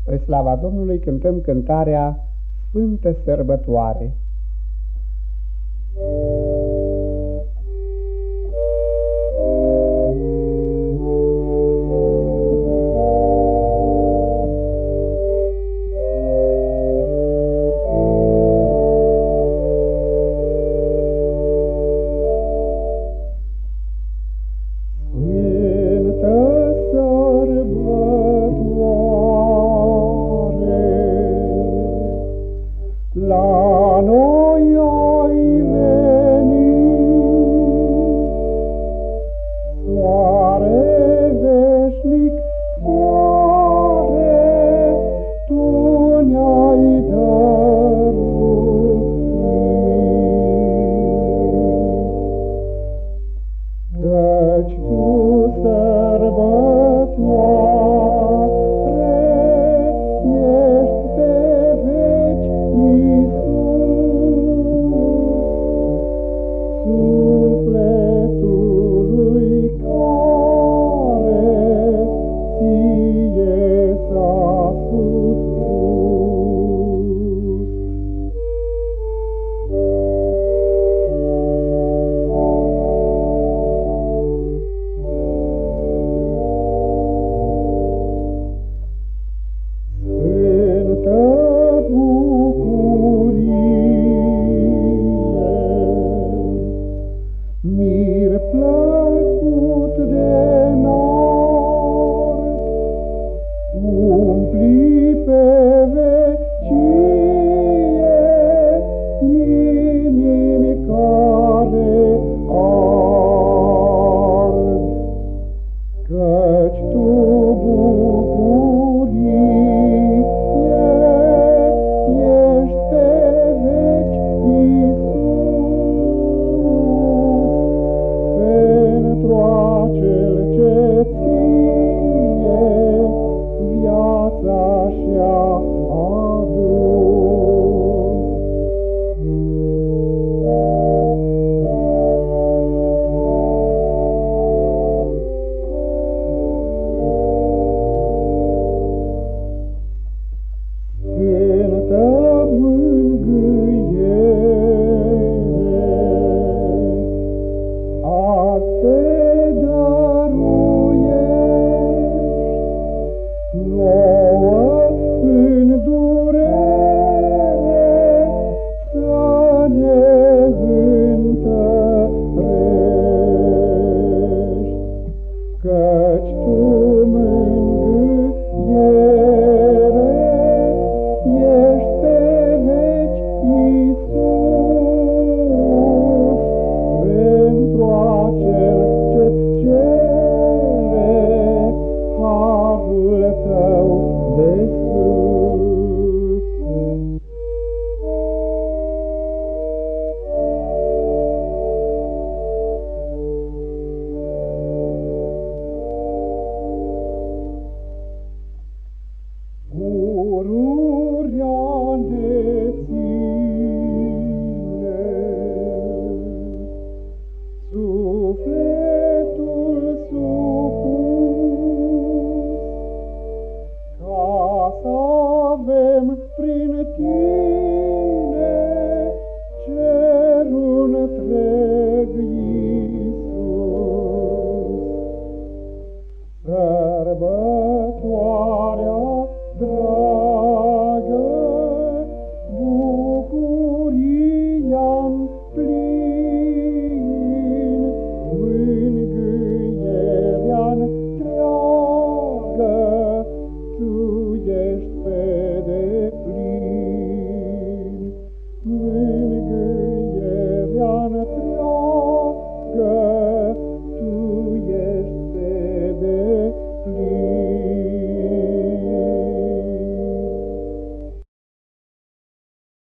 Spre slava Domnului cântăm cântarea Sfântă Sărbătoare. La noi ai venit, soare veșnic, soare, tu ne-ai dăruit. Căci tu, sărbătoare, ești pe veci, sufletului care ție s-a supus. Sfântă mir plăcut de nord, umpli pe vecie inimi care ard. Căci tu, bucurie, ești pe veci, pentru acel ce ție viața și-a Sfântă mângâiere, azi te dăruiești nouă în durere, să ne întărești. Căci tu, mângâiere, ești pe veci, Iisus, pentru acel ce-ți cere harul tău de sus. Pururea de ține, sufletul supus, ca să